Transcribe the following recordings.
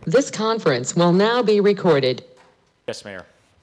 This conference will now be recorded. Yes, Mayor.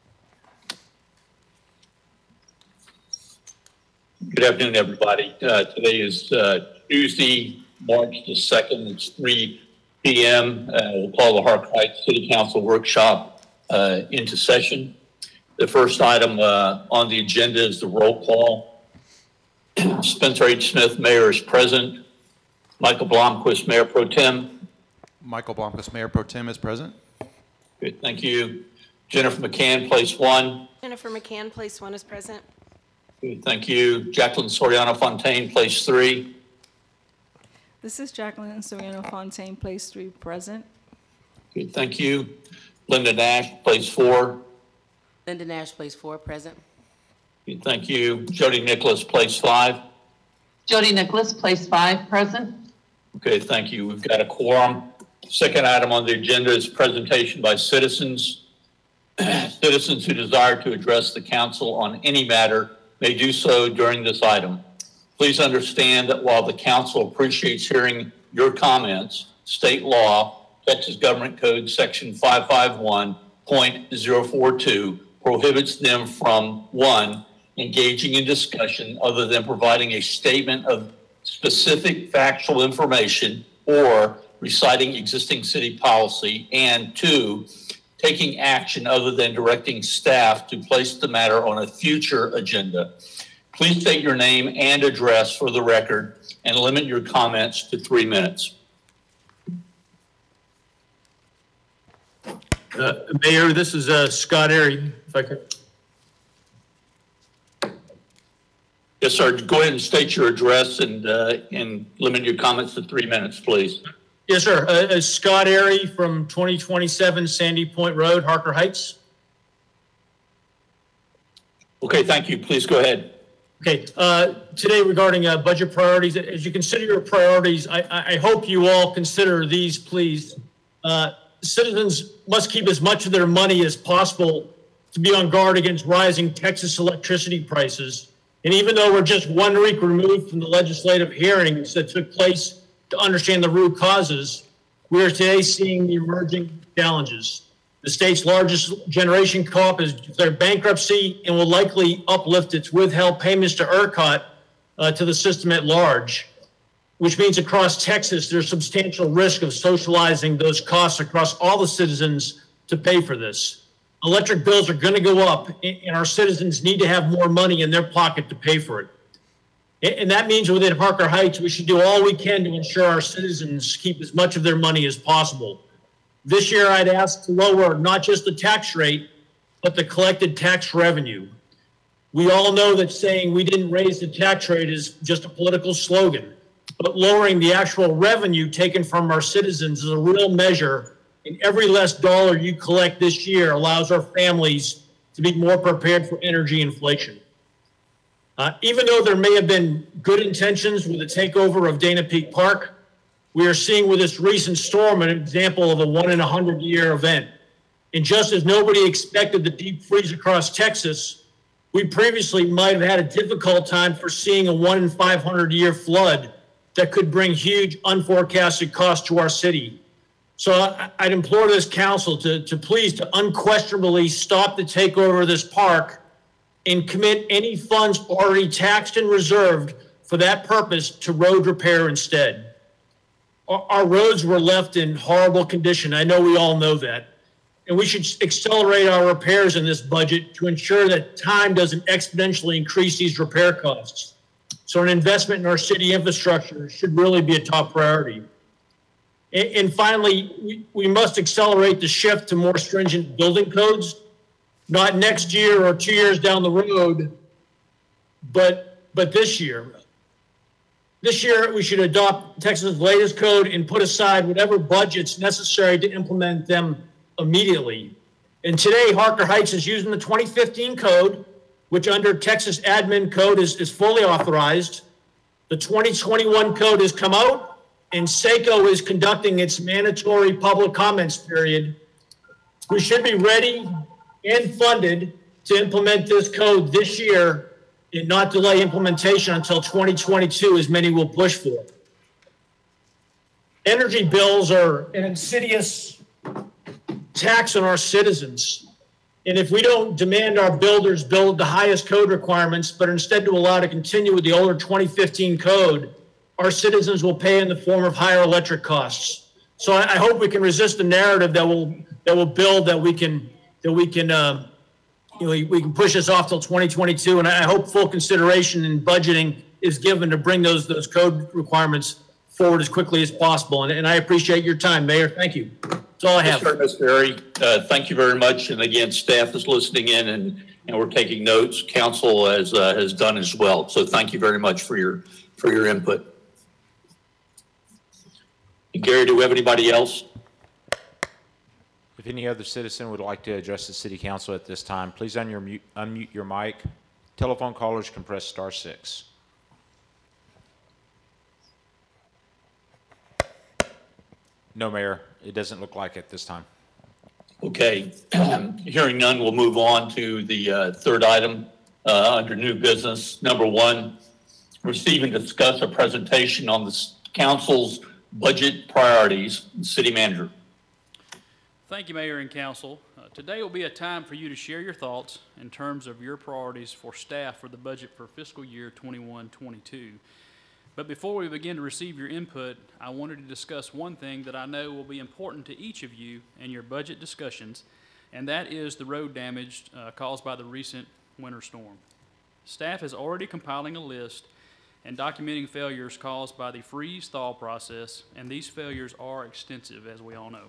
Good afternoon, everybody. Today is Tuesday, March the 2nd. It's 3 p.m. We'll call the Harker Heights City Council workshop into session. The first item on the agenda is the roll call. Spencer H. Smith, Mayor, is present. Michael Blomquist, Mayor Pro Tem. Michael Blomquist, Mayor Pro Tem, is present. Good, thank you. Jennifer McCann, Place 1. Jennifer McCann, Place 1, is present. Good, thank you. Jacqueline Soriano Fontaine, Place 3. This is Jacqueline Soriano Fontaine, Place 3, present. Good, thank you. Linda Nash, Place 4. Linda Nash, Place 4, present. Good, thank you. Jody Nicholas, Place 5. Jody Nicholas, Place 5, present. Okay, thank you. We've got a quorum. Second item on the agenda is presentation by citizens. Citizens who desire to address the council on any matter may do so during this item. Please understand that while the council appreciates hearing your comments, state law, Texas Government Code Section 551.042 prohibits them from, 1, engaging in discussion other than providing a statement of specific factual information or reciting existing city policy, and 2, taking action other than directing staff to place the matter on a future agenda. Please state your name and address for the record and limit your comments to 3 minutes. Mayor, this is Scott Airy, if I could. Yes, sir. Go ahead and state your address and limit your comments to 3 minutes, please. Yes, sir. Scott Airy from 2027 Sandy Point Road, Harker Heights. Okay, thank you. Please go ahead. Okay. Today regarding budget priorities, as you consider your priorities, I hope you all consider these, please. Citizens must keep as much of their money as possible to be on guard against rising Texas electricity prices. And even though we're just 1 week removed from the legislative hearings that took place to understand the root causes, we are today seeing the emerging challenges. The state's largest generation co-op has declared bankruptcy and will likely uplift its withheld payments to ERCOT to the system at large, which means across Texas, there's substantial risk of socializing those costs across all the citizens to pay for this. Electric bills are going to go up, and our citizens need to have more money in their pocket to pay for it. And that means within Harker Heights, we should do all we can to ensure our citizens keep as much of their money as possible. This year, I'd ask to lower not just the tax rate, but the collected tax revenue. We all know that saying we didn't raise the tax rate is just a political slogan, but lowering the actual revenue taken from our citizens is a real measure, and every less dollar you collect this year allows our families to be more prepared for energy inflation. Even though there may have been good intentions with the takeover of Dana Peak Park, we are seeing with this recent storm an example of a 1 in 100 year event. And just as nobody expected the deep freeze across Texas, we previously might have had a difficult time foreseeing a 1 in 500 year flood that could bring huge unforecasted costs to our city. So I'd implore this council to please to unquestionably stop the takeover of this park and commit any funds already taxed and reserved for that purpose to road repair instead. Our roads were left in horrible condition. I know we all know that. And we should accelerate our repairs in this budget to ensure that time doesn't exponentially increase these repair costs. So an investment in our city infrastructure should really be a top priority. And finally, we must accelerate the shift to more stringent building codes, not next year or 2 years down the road, but this year. This year, we should adopt Texas' latest code and put aside whatever budget's necessary to implement them immediately. And today, Harker Heights is using the 2015 code, which under Texas admin code is fully authorized. The 2021 code has come out, and SACO is conducting its mandatory public comments period. We should be ready and funded to implement this code this year and not delay implementation until 2022, as many will push for. Energy bills are an insidious tax on our citizens. And if we don't demand our builders build the highest code requirements, but instead to allow to continue with the older 2015 code, our citizens will pay in the form of higher electric costs. So I hope we can resist the narrative that will build that we can push this off till 2022. And I hope full consideration in budgeting is given to bring those code requirements forward as quickly as possible. And I appreciate your time, Mayor. Thank you. That's all I have. Yes, sir, Mr. Berry. Thank you very much. And again, staff is listening in and we're taking notes. Council has done as well. So thank you very much for your input. And Gary, do we have anybody else? If any other citizen would like to address the City Council at this time, please unmute your mic. Telephone callers can press *6. No, Mayor, it doesn't look like it this time. Okay, hearing none, we'll move on to the third item under new business. Number 1, receive and discuss a presentation on the council's budget priorities. City Manager. Thank you, Mayor and Council. Today will be a time for you to share your thoughts in terms of your priorities for staff for the budget for fiscal year 21-22. But before we begin to receive your input, I wanted to discuss one thing that I know will be important to each of you in your budget discussions, and that is the road damage caused by the recent winter storm. Staff is already compiling a list and documenting failures caused by the freeze-thaw process, and these failures are extensive, as we all know.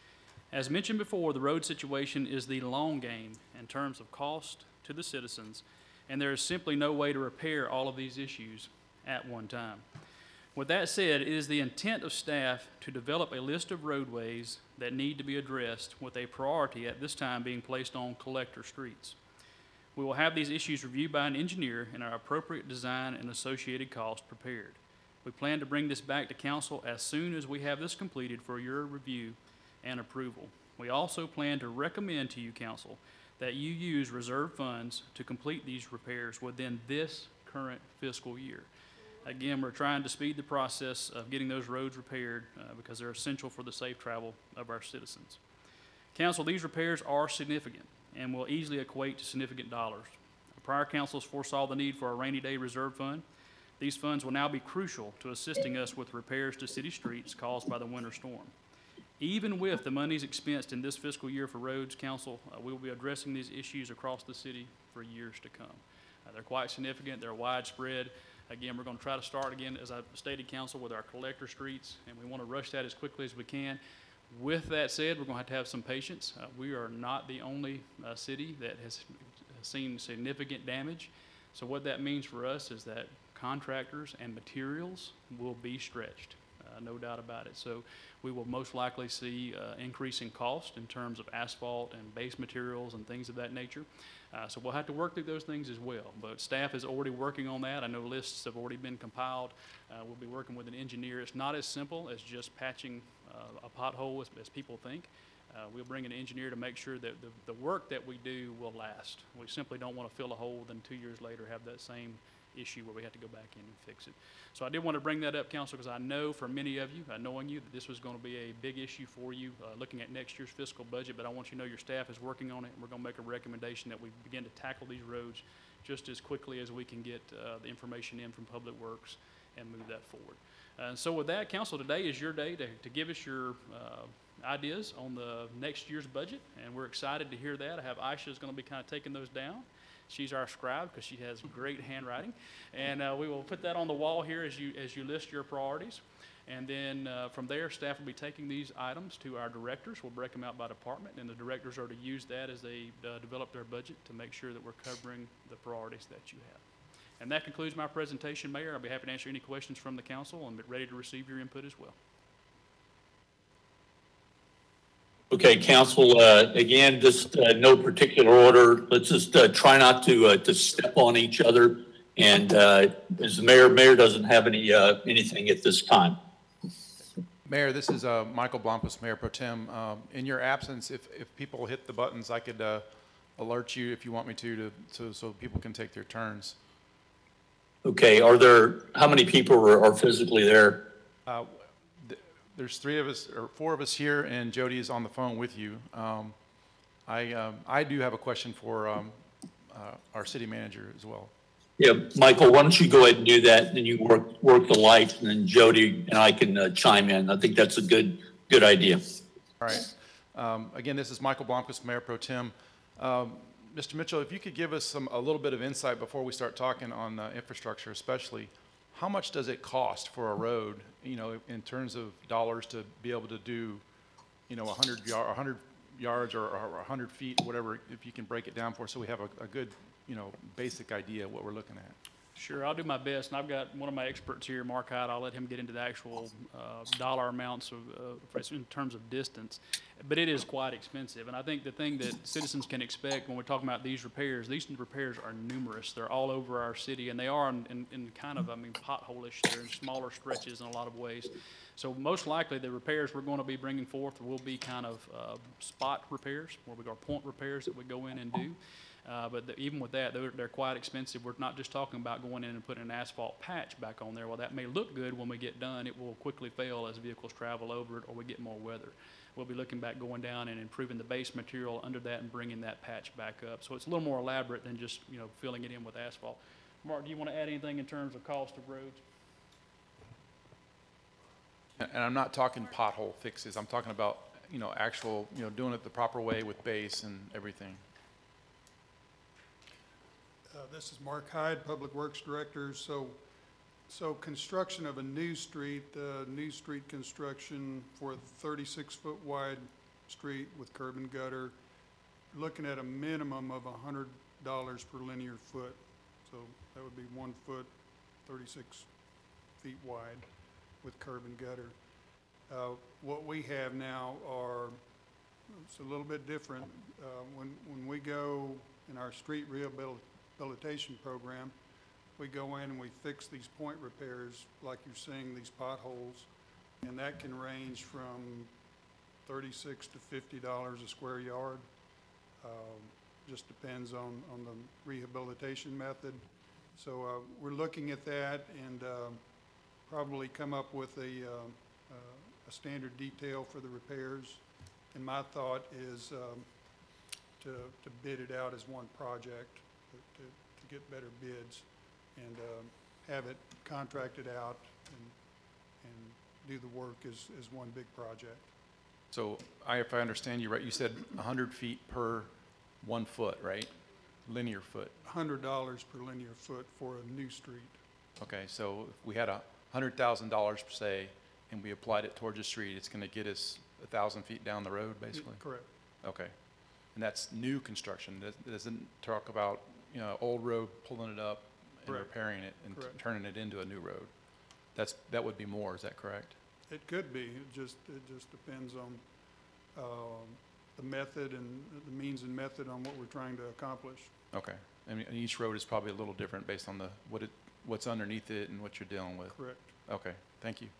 As mentioned before, the road situation is the long game in terms of cost to the citizens, and there is simply no way to repair all of these issues at one time. With that said, it is the intent of staff to develop a list of roadways that need to be addressed, with a priority at this time being placed on collector streets. We will have these issues reviewed by an engineer and our appropriate design and associated cost prepared. We plan to bring this back to council as soon as we have this completed for your review and approval. We also plan to recommend to you, council, that you use reserve funds to complete these repairs within this current fiscal year. Again, we're trying to speed the process of getting those roads repaired because they're essential for the safe travel of our citizens. Council, these repairs are significant and will easily equate to significant dollars. Prior councils foresaw the need for a rainy day reserve fund. These funds will now be crucial to assisting us with repairs to city streets caused by the winter storm. Even with the monies expensed in this fiscal year for roads, council, we will be addressing these issues across the city for years to come. They're quite significant, they're widespread. Again, we're going to try to start again, as I stated, council, with our collector streets, and we want to rush that as quickly as we can. With that said, we're going to have some patience. We are not the only city that has seen significant damage. So what that means for us is that contractors and materials will be stretched, no doubt about it. So we will most likely see increase in cost in terms of asphalt and base materials and things of that nature. So we'll have to work through those things as well. But staff is already working on that. I know lists have already been compiled. We'll be working with an engineer. It's not as simple as just patching a pothole as people think. We'll bring an engineer to make sure that the work that we do will last. We simply don't want to fill a hole, then 2 years later have that same issue where we have to go back in and fix it. So I did want to bring that up, council, because I know for many of you, knowing you, that this was going to be a big issue for you looking at next year's fiscal budget, but I want you to know your staff is working on it, and we're going to make a recommendation that we begin to tackle these roads just as quickly as we can get the information in from Public Works and move that forward. So with that, council, today is your day to give us your ideas on the next year's budget, and we're excited to hear that. I have Aisha is going to be kind of taking those down. She's our scribe because she has great handwriting, and we will put that on the wall here as you list your priorities. And then from there, staff will be taking these items to our directors. We'll break them out by department, and the directors are to use that as they develop their budget to make sure that we're covering the priorities that you have. And that concludes my presentation, Mayor. I'll be happy to answer any questions from the council and be ready to receive your input as well. Okay, council, again, just no particular order. Let's just try not to step on each other. And as the mayor doesn't have anything at this time. Mayor, this is Michael Blomquist, Mayor Pro Tem. In your absence, if people hit the buttons, I could alert you if you want me to so people can take their turns. Okay, how many people are physically there? there's 3 of us, or 4 of us here, and Jody is on the phone with you. I do have a question for our city manager as well. Yeah, Michael, why don't you go ahead and do that, and then you work the lights, and then Jody and I can chime in. I think that's a good idea. All right. Again, this is Michael Blomquist, Mayor Pro Tem. Mr. Mitchell, if you could give us a little bit of insight before we start talking on infrastructure, especially, how much does it cost for a road, in terms of dollars to be able to do, 100 yards or 100 feet, whatever, if you can break it down for us so we have a good, basic idea of what we're looking at. Sure, I'll do my best, and I've got one of my experts here, Mark Hyde. I'll let him get into the actual dollar amounts in terms of distance, but it is quite expensive. And I think the thing that citizens can expect when we're talking about these repairs are numerous. They're all over our city, and they are in kind of, pothole-ish. They're in smaller stretches in a lot of ways. So most likely the repairs we're going to be bringing forth will be kind of spot repairs, where we got point repairs that we go in and do. But even with that, they're quite expensive. We're not just talking about going in and putting an asphalt patch back on there. While that may look good when we get done, it will quickly fail as vehicles travel over it or we get more weather. We'll be looking back, going down and improving the base material under that and bringing that patch back up. So it's a little more elaborate than just, filling it in with asphalt. Mark, do you want to add anything in terms of cost of roads? And I'm not talking pothole fixes. I'm talking about, actual, doing it the proper way with base and everything. This is Mark Hyde, Public Works Director. So construction of a new street construction for a 36-foot wide street with curb and gutter, looking at a minimum of $100 per linear foot. So that would be 1 foot, 36 feet wide with curb and gutter. What we have now it's a little bit different. When we go in our street rehabilitation program, we go in and we fix these point repairs like you're seeing, these potholes, and that can range from $36 to $50 a square yard. Just depends on the rehabilitation method. So we're looking at that and probably come up with a standard detail for the repairs. And my thought is to bid it out as one project, to get better bids and have it contracted out and do the work as one big project. So if I understand you right, you said 100 feet per 1 foot, right? Linear foot. $100 per linear foot for a new street. Okay, so if we had $100,000 per se, and we applied it towards the street, it's going to get us 1,000 feet down the road, basically? Correct. Okay. And that's new construction. It doesn't talk about, old road, pulling it up and repairing it and turning it into a new road. That would be more, is that correct? It could be. It just depends on the method and the means and method on what we're trying to accomplish. Okay. And each road is probably a little different based on what's underneath it and what you're dealing with. Correct. Okay. Thank you.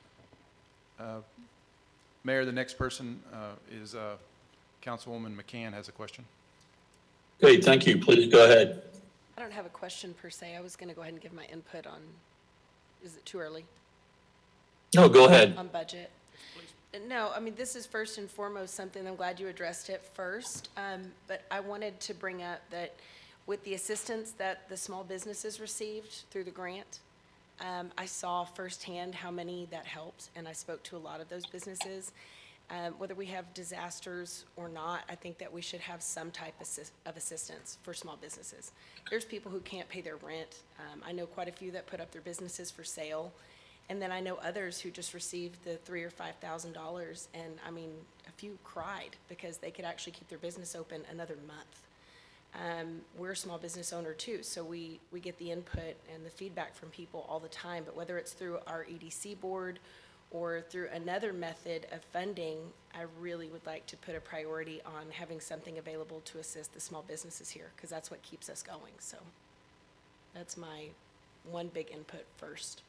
Mayor, the next person is Councilwoman McCann has a question. Great, thank you. Please go ahead. I don't have a question per se. I was going to go ahead and give my input on, is it too early? No, go ahead. On budget. No, this is first and foremost something, I'm glad you addressed it first, but I wanted to bring up that with the assistance that the small businesses received through the grant, I saw firsthand how many that helped, and I spoke to a lot of those businesses. Whether we have disasters or not, I think that we should have some type of assistance for small businesses. There's people who can't pay their rent. I know quite a few that put up their businesses for sale. And then I know others who just received the $3,000 or $5,000, and a few cried because they could actually keep their business open another month. We're a small business owner too, so we get the input and the feedback from people all the time, but whether it's through our EDC board or through another method of funding, I really would like to put a priority on having something available to assist the small businesses here, because that's what keeps us going. So that's my one big input first.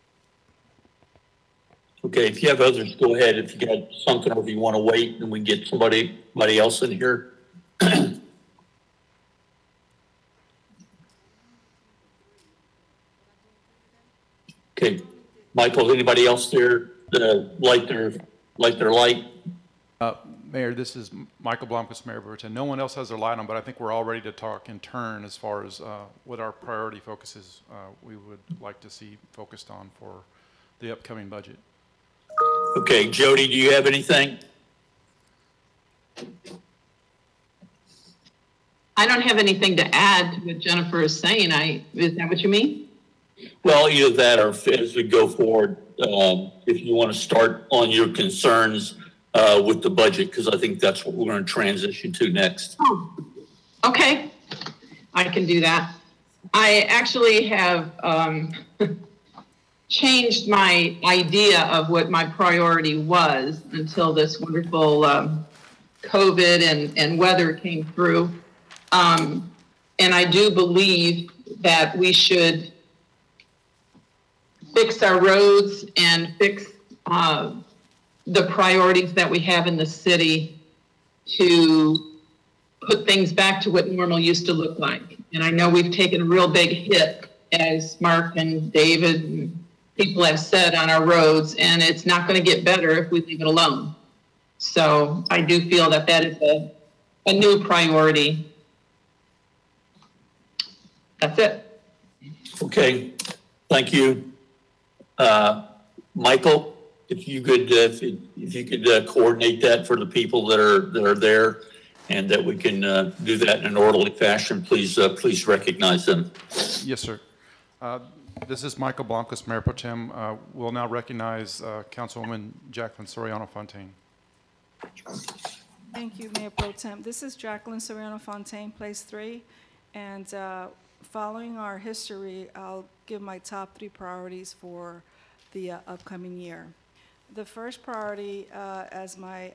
Okay, if you have others, go ahead. If you got something, or if you want to wait, and we can get somebody else in here. Okay, Michael, anybody else there like their like their light? Mayor, this is Michael Blomquist, Mayor Pro Tem. No one else has their light on, but I think we're all ready to talk in turn as far as what our priority focuses we would like to see focused on for the upcoming budget. Okay, Jody, do you have anything? I don't have anything to add to what Jennifer is saying. Is that what you mean? Well, either that or as we go forward, if you want to start on your concerns with the budget, because I think that's what we're going to transition to next. Oh, okay. I can do that. I actually have changed my idea of what my priority was until this wonderful COVID and weather came through. And I do believe that we should fix our roads and fix the priorities that we have in the city to put things back to what normal used to look like. And I know we've taken a real big hit, as Mark and David and people have said, on our roads, and it's not going to get better if we leave it alone. So I do feel that that is a new priority. That's it. Okay, thank you. Michael, if you could coordinate that for the people that are there, and that we can do that in an orderly fashion, please recognize them. Yes, sir. This is Michael Blomquist, Mayor Pro Tem. We'll now recognize Councilwoman Jacqueline Soriano Fontaine. Thank you, Mayor Pro Tem. This is Jacqueline Soriano Fontaine, Place 3. And following our history, I'll give my top 3 priorities for the upcoming year. The first priority, as my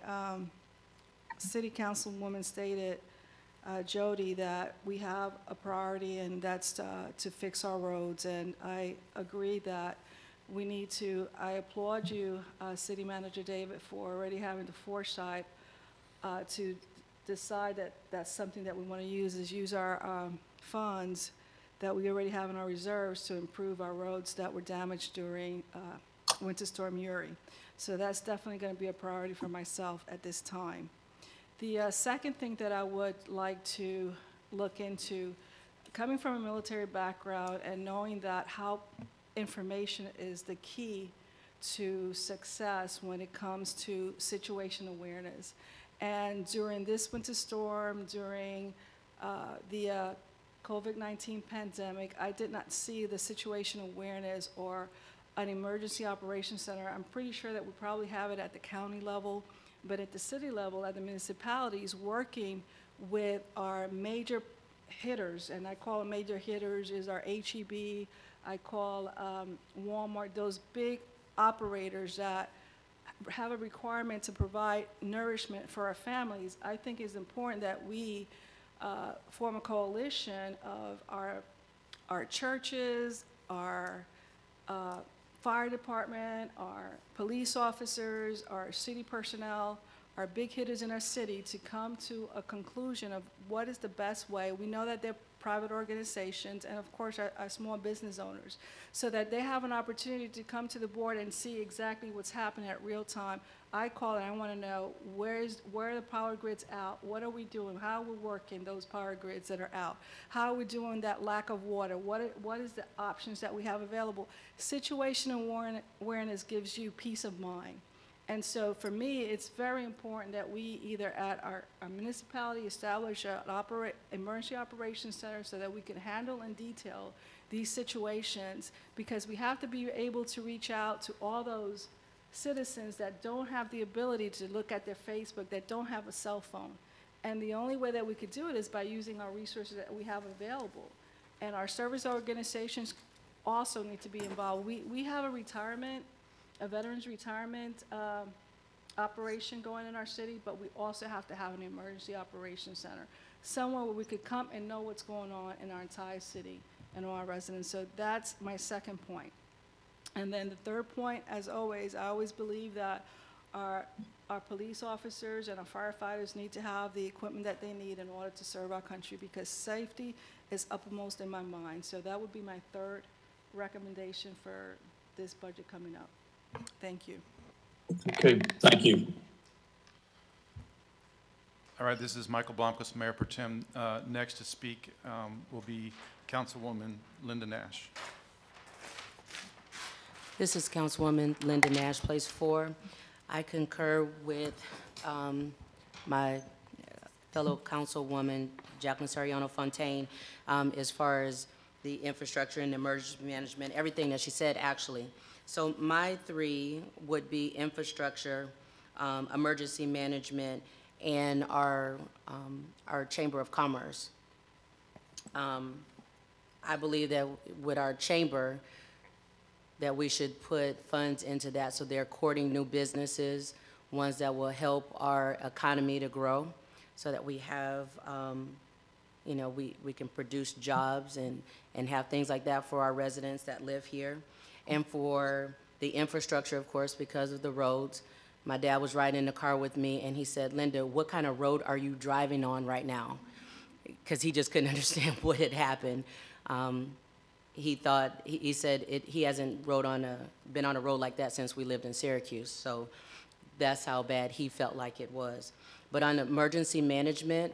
City Councilwoman stated, Jody, that we have a priority, and that's to fix our roads. And I agree that we need to. I applaud you, City Manager David, for already having the foresight to decide that that's something that we want to use our funds that we already have in our reserves to improve our roads that were damaged during Winter Storm Uri. So that's definitely going to be a priority for myself at this time. The second thing that I would like to look into, coming from a military background and knowing that how information is the key to success when it comes to situation awareness. And during this winter storm, during the COVID-19 pandemic, I did not see the situation awareness or an emergency operations center. I'm pretty sure that we probably have it at the county level, but at the city level, at the municipalities, working with our major hitters, and I call them major hitters, is our HEB, I call Walmart, those big operators that have a requirement to provide nourishment for our families. I think it's important that we form a coalition of our churches, our fire department, our police officers, our city personnel, our big hitters in our city, to come to a conclusion of what is the best way. We know that they're private organizations and of course our small business owners, so that they have an opportunity to come to the board and see exactly what's happening at real time. I call and I want to know where are the power grids out? What are we doing? How are we working those power grids that are out? How are we doing that lack of water? What is the options that we have available? Situation awareness gives you peace of mind. And so for me, it's very important that we either at our municipality establish an emergency operations center so that we can handle in detail these situations, because we have to be able to reach out to all those citizens that don't have the ability to look at their Facebook, that don't have a cell phone. And the only way that we could do it is by using our resources that we have available. And our service organizations also need to be involved. We have a veterans retirement operation going in our city, but we also have to have an emergency operations center, somewhere where we could come and know what's going on in our entire city and all our residents. So that's my second point. And then the third point, as always, I always believe that our police officers and our firefighters need to have the equipment that they need in order to serve our country, because safety is uppermost in my mind. So that would be my third recommendation for this budget coming up. Thank you. Okay, thank you. All right, this is Michael Blomquist, Mayor Pro Tem. Next to speak will be Councilwoman Linda Nash. This is Councilwoman Linda Nash, Place 4. I concur with my fellow Councilwoman Jacqueline Soriano Fontaine as far as the infrastructure and emergency management, everything that she said actually. So my three would be infrastructure, emergency management, and our Chamber of Commerce. I believe that with our chamber, that we should put funds into that so they're courting new businesses, ones that will help our economy to grow, so that we have, you know, we can produce jobs and have things like that for our residents that live here. And for the infrastructure, of course, because of the roads. My dad was riding in the car with me, and he said, Linda, what kind of road are you driving on right now? Because he just couldn't understand what had happened. He said he hasn't been on a road like that since we lived in Syracuse. So that's how bad he felt like it was. But on emergency management,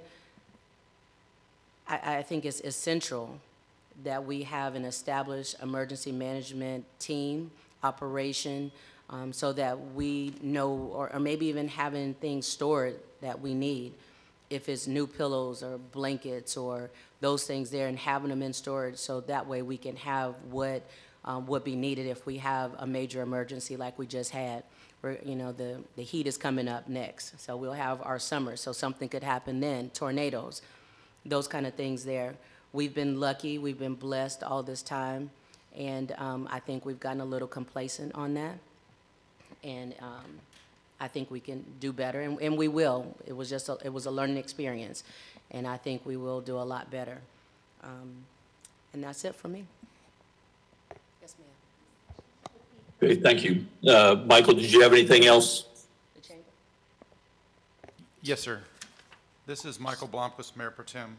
I think it's essential that we have an established emergency management team, operation, so that we know, or maybe even having things stored that we need, if it's new pillows or blankets or those things there, and having them in storage so that way we can have what would be needed if we have a major emergency like we just had. Where, you know, the heat is coming up next, so we'll have our summer, so something could happen then, tornadoes, those kind of things there. We've been lucky, we've been blessed all this time, and I think we've gotten a little complacent on that. And I think we can do better, and we will. It was a learning experience, and I think we will do a lot better. And that's it for me. Yes, ma'am. Okay, thank you. Michael, did you have anything else? The chamber? Yes, sir. This is Michael Blomquist, Mayor Pro Tem.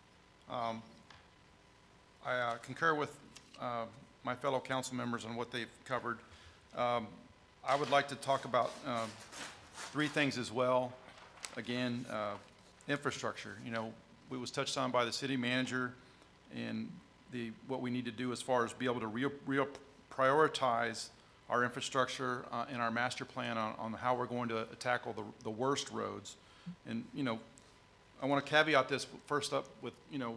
I concur with my fellow council members on what they've covered. I would like to talk about three things as well. Again, infrastructure. You know, it was touched on by the city manager, and what we need to do as far as be able to prioritize our infrastructure in our master plan on how we're going to tackle the worst roads. And, you know, I want to caveat this first up with, you know,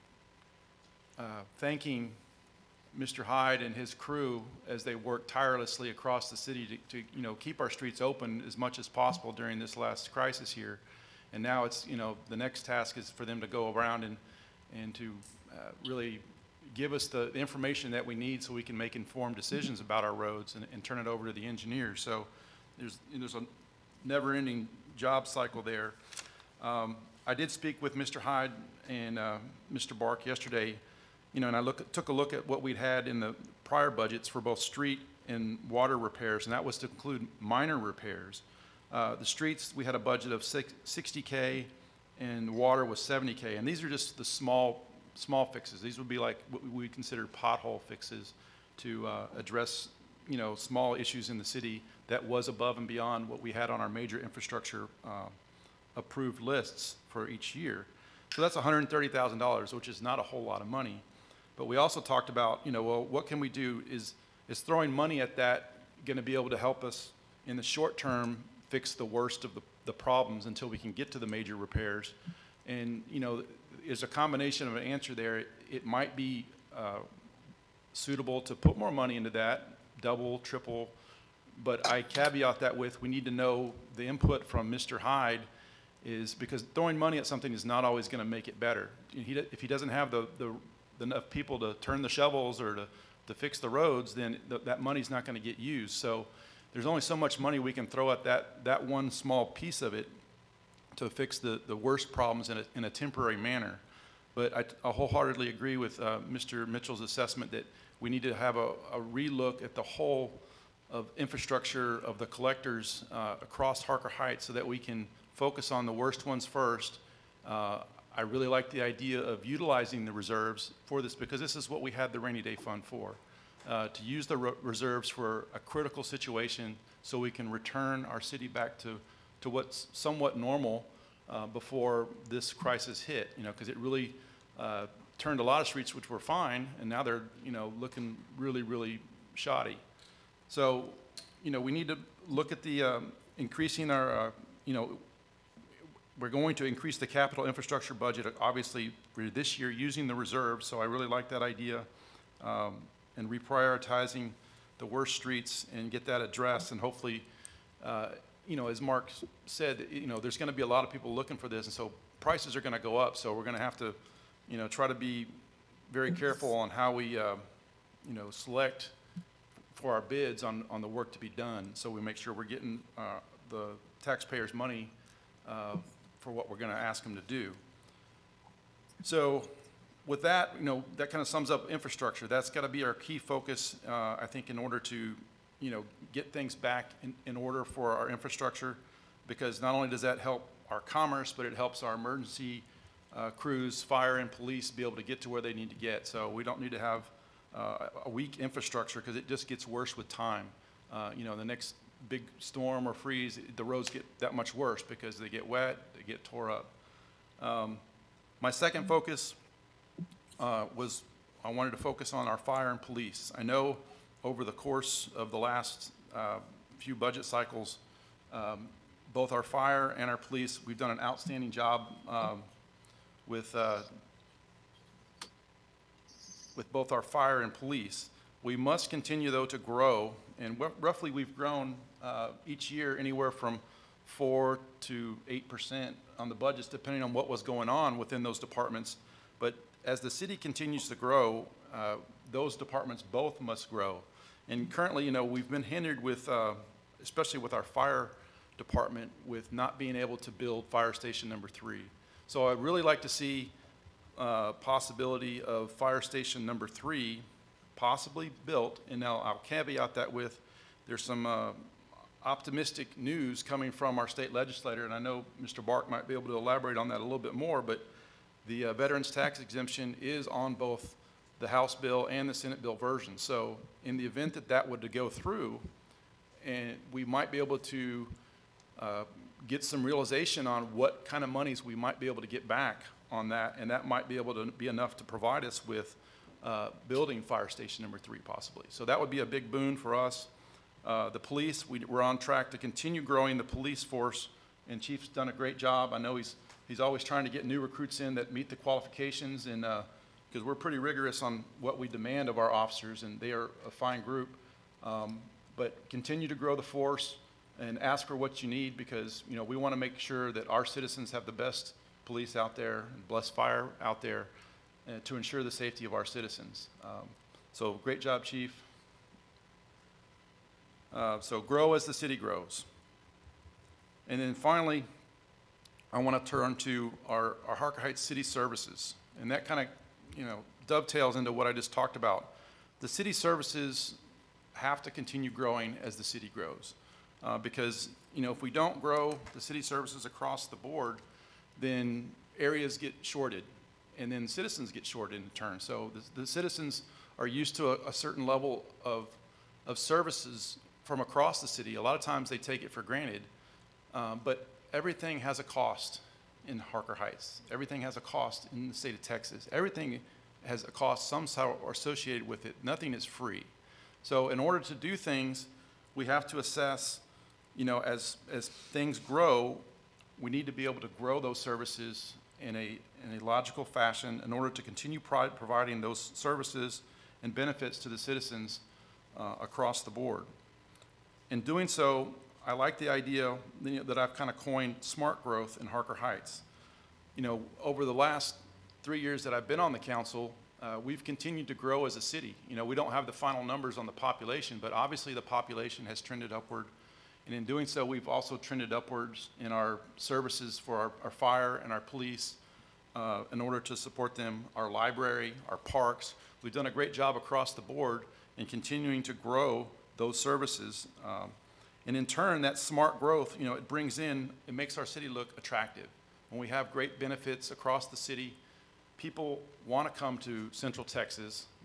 thanking Mr. Hyde and his crew as they work tirelessly across the city to you know, keep our streets open as much as possible during this last crisis here. And now it's, you know, the next task is for them to go around and to really give us the information that we need so we can make informed decisions about our roads and turn it over to the engineers. So there's a never-ending job cycle there. I did speak with Mr. Hyde and Mr. Bark yesterday, you know, and I took a look at what we'd had in the prior budgets for both street and water repairs, and that was to include minor repairs. The streets, we had a budget of $60K, and water was $70K, and these are just the small fixes. These would be like what we consider pothole fixes to address, you know, small issues in the city that was above and beyond what we had on our major infrastructure approved lists for each year. So that's $130,000, which is not a whole lot of money. But we also talked about, you know, well, what can we do? Is throwing money at that going to be able to help us in the short term fix the worst of the problems until we can get to the major repairs? And, you know, is a combination of an answer there. It might be suitable to put more money into that, double, triple, but I caveat that with we need to know the input from Mr. Hyde, is because throwing money at something is not always going to make it better. If he doesn't have enough people to turn the shovels or to fix the roads, then that money's not going to get used. So there's only so much money we can throw at that one small piece of it to fix the worst problems in a temporary manner. But I wholeheartedly agree with Mr. Mitchell's assessment that we need to have a relook at the whole of infrastructure of the collectors across Harker Heights so that we can focus on the worst ones first. I really like the idea of utilizing the reserves for this because this is what we had the rainy day fund for. to use the reserves for a critical situation so we can return our city back to what's somewhat normal before this crisis hit, because it really turned a lot of streets which were fine, and now they're, looking really, really shoddy. So, we need to look at the increasing our, we're going to increase the capital infrastructure budget, obviously, for this year using the reserves, so I really like that idea, and reprioritizing the worst streets and get that addressed, and hopefully, as Mark said, there's going to be a lot of people looking for this, and so prices are going to go up, so we're going to have to, try to be very careful on how we, select for our bids on the work to be done, so we make sure we're getting the taxpayers' money for what we're going to ask them to do. So with that, that kind of sums up infrastructure. That's got to be our key focus, I think, in order to, get things back in order for our infrastructure, because not only does that help our commerce, but it helps our emergency crews, fire and police be able to get to where they need to get. So we don't need to have a weak infrastructure, because it just gets worse with time. The next big storm or freeze, the roads get that much worse because they get wet, they get tore up. My second focus was I wanted to focus on our fire and police. I know over the course of the last few budget cycles, both our fire and our police, we've done an outstanding job with both our fire and police. We must continue, though, to grow, and roughly we've grown each year anywhere from 4 to 8% on the budgets, depending on what was going on within those departments. But as the city continues to grow, those departments both must grow. And currently, we've been hindered with, especially with our fire department, with not being able to build fire station number 3. So I'd really like to see possibility of fire station number 3 possibly built, and now I'll caveat that with there's some optimistic news coming from our state legislator, and I know Mr. Bark might be able to elaborate on that a little bit more, but the veterans tax exemption is on both the House bill and the Senate bill version. So in the event that that were to go through, and we might be able to get some realization on what kind of monies we might be able to get back on that, and that might be able to be enough to provide us with building fire station number 3 possibly. So that would be a big boon for us. The police, we're on track to continue growing the police force, and Chief's done a great job. I know he's always trying to get new recruits in that meet the qualifications, and because we're pretty rigorous on what we demand of our officers, and they are a fine group. But continue to grow the force and ask for what you need, because we want to make sure that our citizens have the best police out there and blessed fire out there to ensure the safety of our citizens. So great job, Chief. So grow as the city grows. And then finally, I want to turn to our Harker Heights City Services. And that kind of, dovetails into what I just talked about. The city services have to continue growing as the city grows. Because, if we don't grow the city services across the board, then areas get shorted, and then citizens get shorted in turn. So the citizens are used to a certain level of services from across the city. A lot of times they take it for granted, but everything has a cost in Harker Heights. Everything has a cost in the state of Texas. Everything has a cost somehow associated with it. Nothing is free. So in order to do things, we have to assess, as things grow, we need to be able to grow those services in a logical fashion in order to continue providing those services and benefits to the citizens across the board. In doing so, I like the idea that I've kind of coined smart growth in Harker Heights. Over the last 3 years that I've been on the council, we've continued to grow as a city. We don't have the final numbers on the population, but obviously the population has trended upward. And in doing so, we've also trended upwards in our services for our fire and our police in order to support them, our library, our parks. We've done a great job across the board in continuing to grow those services. And in turn, that smart growth, it makes our city look attractive. When we have great benefits across the city, people want to come to Central Texas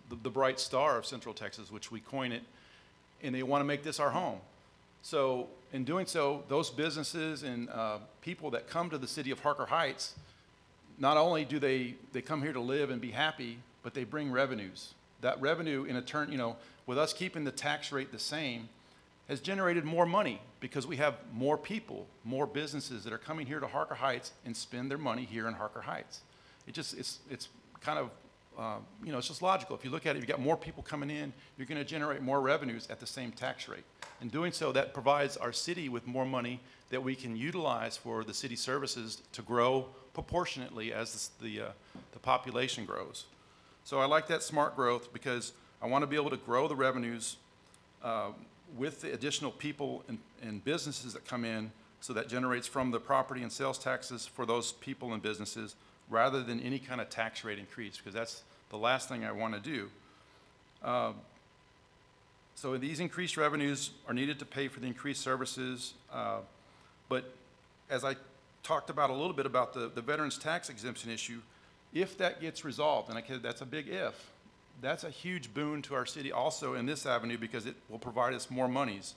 the bright star of Central Texas, which we coin it, and they want to make this our home. So in doing so, those businesses and people that come to the city of Harker Heights, not only do they come here to live and be happy, but they bring revenues. That revenue, in a turn, with us keeping the tax rate the same, has generated more money because we have more people, more businesses that are coming here to Harker Heights and spend their money here in Harker Heights. It's kind of, it's just logical. If you look at it, you've got more people coming in, you're going to generate more revenues at the same tax rate. In doing so, that provides our city with more money that we can utilize for the city services to grow proportionately as the population grows. So I like that smart growth because I want to be able to grow the revenues with the additional people and businesses that come in, so that generates from the property and sales taxes for those people and businesses rather than any kind of tax rate increase, because that's the last thing I want to do. So these increased revenues are needed to pay for the increased services, but as I talked about a little bit about the veterans tax exemption issue, if that gets resolved, and that's a big if, that's a huge boon to our city also in this avenue because it will provide us more monies.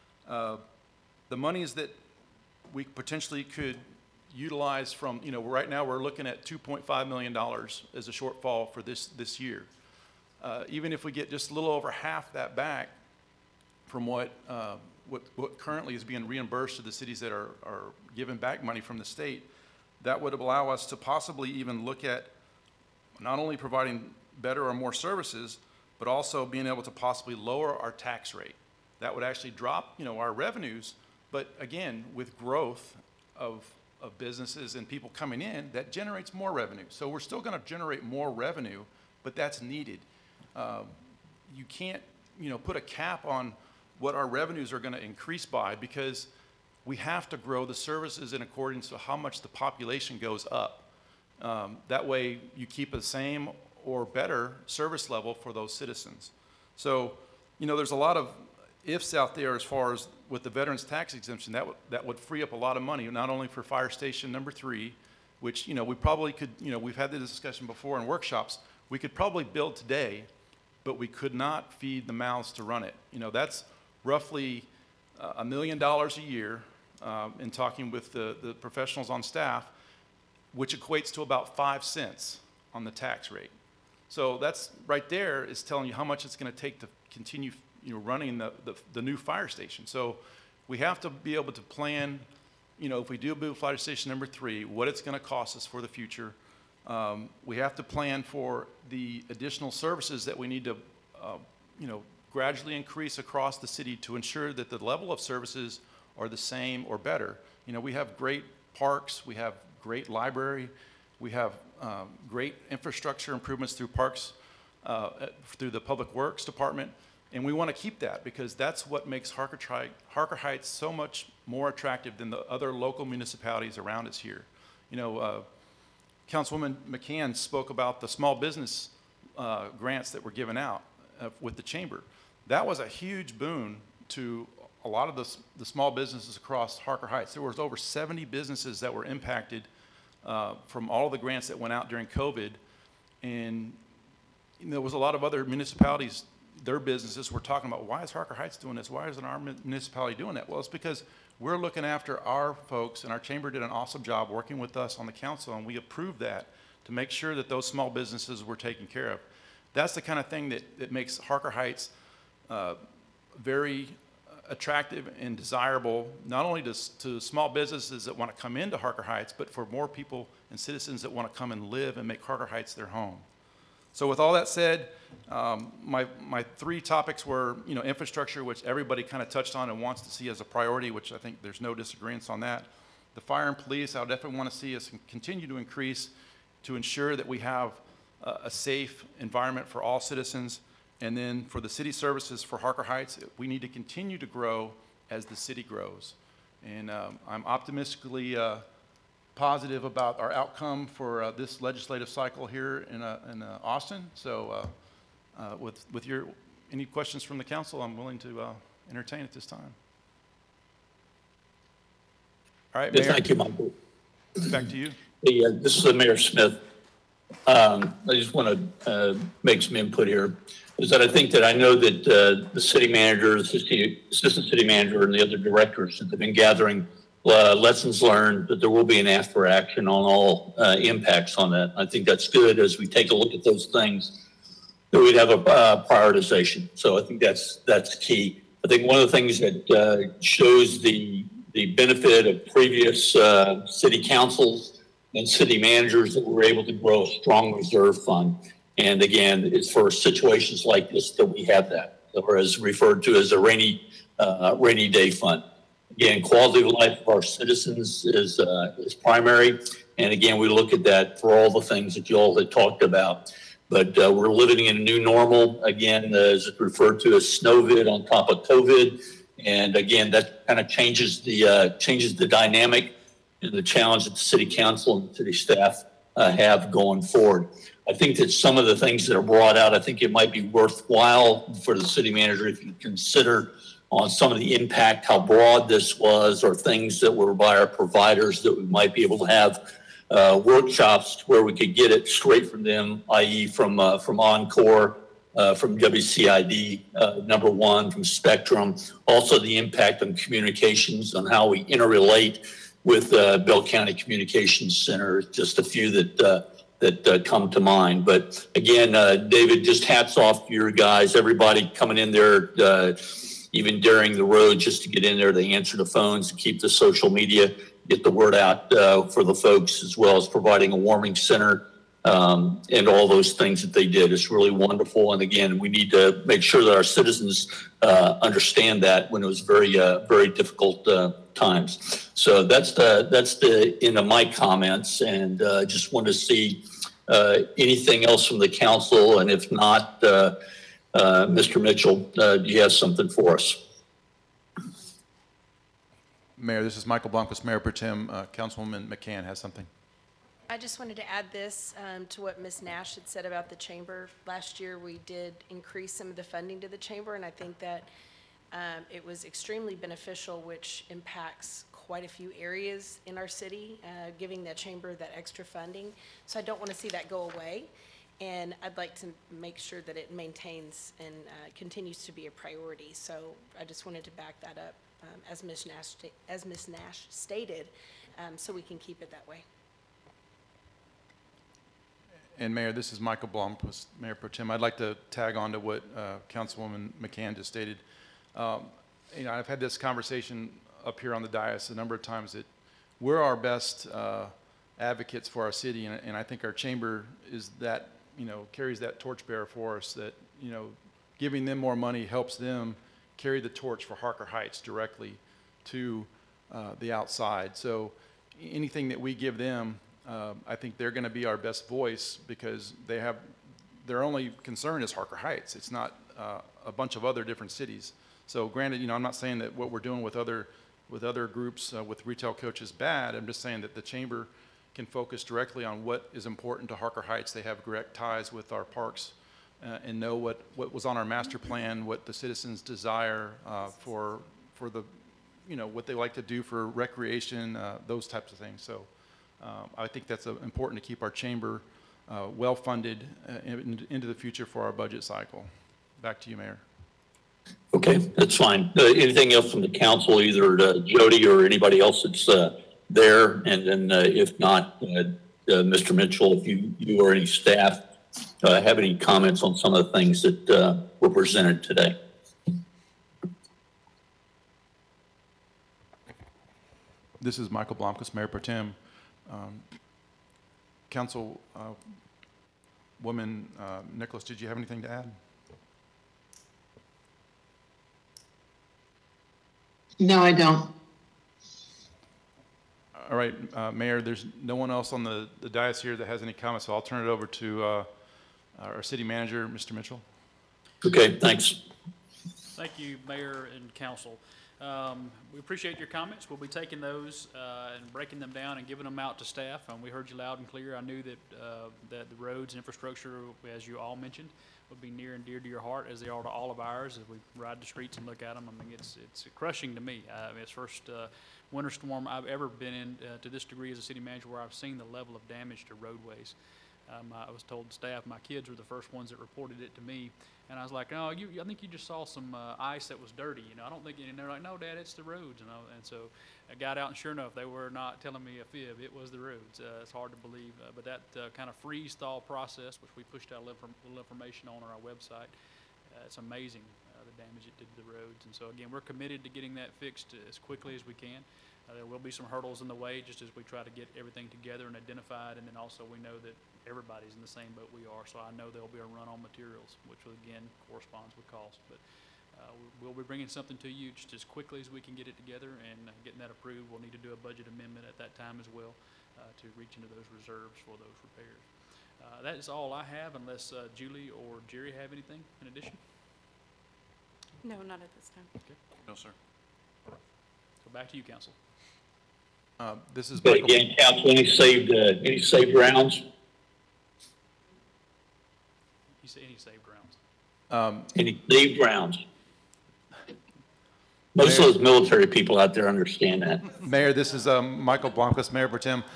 The monies that we potentially could utilize from, right now we're looking at $2.5 million as a shortfall for this year. Even if we get just a little over half that back from what currently is being reimbursed to the cities that are giving back money from the state, that would allow us to possibly even look at not only providing better or more services, but also being able to possibly lower our tax rate. That would actually drop, our revenues, but again, with growth of businesses and people coming in, that generates more revenue. So we're still going to generate more revenue, but that's needed. You can't, put a cap on what our revenues are going to increase by because we have to grow the services in accordance to how much the population goes up. That way you keep the same or better service level for those citizens. So, there's a lot of ifs out there as far as with the veterans tax exemption. That would free up a lot of money, not only for Fire Station number 3, which, we probably could, we've had this discussion before in workshops, we could probably build today, but we could not feed the mouths to run it. That's roughly $1 million a year in talking with the professionals on staff, which equates to about 5 cents on the tax rate. So that's right there is telling you how much it's going to take to continue running the new fire station. So we have to be able to plan, if we do build fire station number 3, what it's going to cost us for the future. We have to plan for the additional services that we need to, gradually increase across the city to ensure that the level of services are the same or better. We have great parks, we have great library, we have great infrastructure improvements through parks, through the Public Works Department, and we want to keep that because that's what makes Harker Heights so much more attractive than the other local municipalities around us here. Councilwoman McCann spoke about the small business grants that were given out with the chamber. That was a huge boon to a lot of the small businesses across Harker Heights. There was over 70 businesses that were impacted from all of the grants that went out during COVID. And there was a lot of other municipalities, their businesses were talking about, why is Harker Heights doing this? Why isn't our municipality doing that? Well, it's because we're looking after our folks, and our chamber did an awesome job working with us on the council, and we approved that to make sure that those small businesses were taken care of. That's the kind of thing that makes Harker Heights very attractive and desirable, not only to small businesses that want to come into Harker Heights, but for more people and citizens that want to come and live and make Harker Heights their home. So with all that said, my 3 topics were, infrastructure, which everybody kind of touched on and wants to see as a priority, which I think there's no disagreements on that. The fire and police, I would definitely want to see us continue to increase to ensure that we have a safe environment for all citizens. And then for the city services for Harker Heights, we need to continue to grow as the city grows. And I'm optimistically positive about our outcome for this legislative cycle here in Austin. So with any questions from the council, I'm willing to entertain at this time. All right, Mayor. Thank you, Michael. Back to you. This is Mayor Smith. I just want to make some input here, is that I think that I know that the city manager, the assistant city manager, and the other directors have been gathering lessons learned, that there will be an ask for action on all impacts on that. I think that's good as we take a look at those things, that we'd have a prioritization. So I think that's key. I think one of the things that shows the benefit of previous city councils and city managers that we're able to grow a strong reserve fund. And again, it's for situations like this that we have that, or as referred to as a rainy day fund. Again, quality of life of our citizens is primary. And again, we look at that for all the things that you all had talked about. But we're living in a new normal, again, as it's referred to as Snowvid on top of COVID. And again, that kind of changes the dynamic and the challenge that the city council and city staff have going forward. I think that some of the things that are brought out, I think it might be worthwhile for the city manager if you consider on some of the impact, how broad this was, or things that were by our providers that we might be able to have workshops where we could get it straight from them, i.e. from Encore, from WCID, number one, from Spectrum, also the impact on communications, on how we interrelate with Bell County Communications Center, just a few that come to mind. But again, David, just hats off to your guys, everybody coming in there, even during the road, just to get in there, to answer the phones, to keep the social media, get the word out for the folks, as well as providing a warming center and all those things that they did. It's really wonderful. And again, we need to make sure that our citizens understand that when it was very difficult times. So that's the end of my comments, and just want to see anything else from the council. And if not, Mr. Mitchell, do you have something for us? Mayor, this is Michael Blomquist, Mayor Pro Tem. Councilwoman McCann has something. I just wanted to add this to what Ms. Nash had said about the chamber. Last year, we did increase some of the funding to the chamber, and I think that it was extremely beneficial, which impacts quite a few areas in our city, giving the chamber that extra funding. So I don't want to see that go away, and I'd like to make sure that it maintains and continues to be a priority. So I just wanted to back that up, as Ms. Nash stated, so we can keep it that way. And Mayor, this is Michael Blomquist, Mayor Pro Tem. I'd like to tag on to what Councilwoman McCann just stated. I've had this conversation up here on the dais a number of times that we're our best advocates for our city, and I think our chamber is that, carries that torchbearer for us, that, giving them more money helps them carry the torch for Harker Heights directly to the outside. So anything that we give them, I think they're going to be our best voice, because their only concern is Harker Heights. It's not a bunch of other different cities. So granted, I'm not saying that what we're doing with other groups with retail coach is bad. I'm just saying that the chamber can focus directly on what is important to Harker Heights. They have direct ties with our parks and know what was on our master plan, what the citizens desire for the, what they like to do for recreation, those types of things. So I think that's important to keep our chamber well-funded into the future for our budget cycle. Back to you, Mayor. Okay, that's fine. Anything else from the council, either Jody or anybody else that's there? And then if not, Mr. Mitchell, if you or any staff have any comments on some of the things that were presented today. This is Michael Blomquist, Mayor Pro Tem. Woman Nicholas, did you have anything to add? No, I don't. All right, Mayor, there's no one else on the dais here that has any comments, so I'll turn it over to our city manager, Mr. Mitchell. Okay, thanks. Thank you, Mayor and Council. We appreciate your comments. We'll be taking those and breaking them down and giving them out to staff. We heard you loud and clear. I knew that that the roads and infrastructure, as you all mentioned, would be near and dear to your heart, as they are to all of ours as we ride the streets and look at them. I mean, it's crushing to me. It's the first winter storm I've ever been in to this degree as a city manager where I've seen the level of damage to roadways. I was told staff, my kids were the first ones that reported it to me. And I was like, oh, I think you just saw some ice that was dirty. I don't think, and they're like, no, Dad, it's the roads. And so I got out, and sure enough, they were not telling me a fib. It was the roads. It's hard to believe. But that kind of freeze-thaw process, which we pushed out a little information on our website, it's amazing the damage it did to the roads. And so, again, we're committed to getting that fixed as quickly as we can. There will be some hurdles in the way just as we try to get everything together and identified, and then also we know that everybody's in the same boat we are, so I know there'll be a run on materials, which will, again, corresponds with cost. But we'll be bringing something to you just as quickly as we can get it together, and getting that approved. We'll need to do a budget amendment at that time as well to reach into those reserves for those repairs. That is all I have, unless Julie or Jerry have anything in addition. No, not at this time. Okay. No, sir. All right. So back to you, Council. This is But Michael. again, council, any saved rounds? You say any saved rounds? Any saved rounds? Most of those military people out there understand that. Mayor, this is Michael Blomquist, Mayor Pro Tem.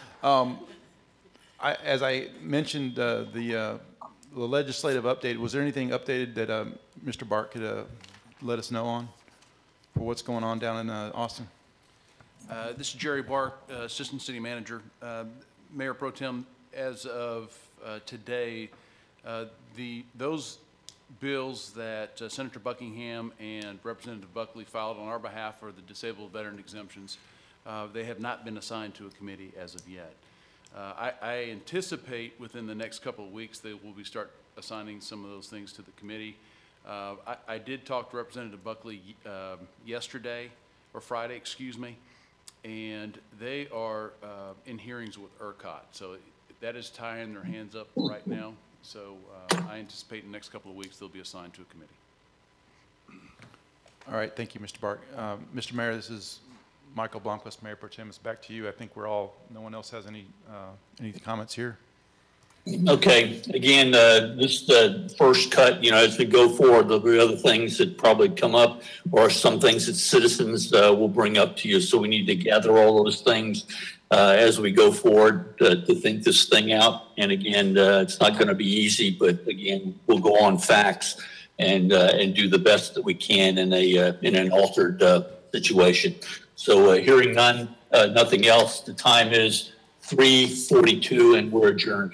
As I mentioned, the legislative update, was there anything updated that Mr. Bart could let us know on for what's going on down in Austin? This is Jerry Bark, Assistant City Manager. Mayor Pro Tem, as of today, those bills that Senator Buckingham and Representative Buckley filed on our behalf for the disabled veteran exemptions, they have not been assigned to a committee as of yet. I anticipate within the next couple of weeks they will start assigning some of those things to the committee. I did talk to Representative Buckley yesterday, or Friday, excuse me, and they are in hearings with ERCOT. So that is tying their hands up right now. So I anticipate in the next couple of weeks they'll be assigned to a committee. All right, thank you, Mr. Bart. Mr. Mayor, this is Michael Blomquist, Mayor Pro Tem. It's back to you. I think we're all, no one else has any comments here. Okay, again, this is the first cut, as we go forward, there'll be other things that probably come up, or some things that citizens will bring up to you. So we need to gather all those things as we go forward to think this thing out. And again, it's not going to be easy, but again, we'll go on facts and do the best that we can in an altered situation. So hearing nothing else, the time is 3:42 and we're adjourned.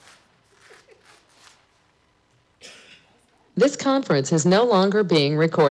This conference is no longer being recorded.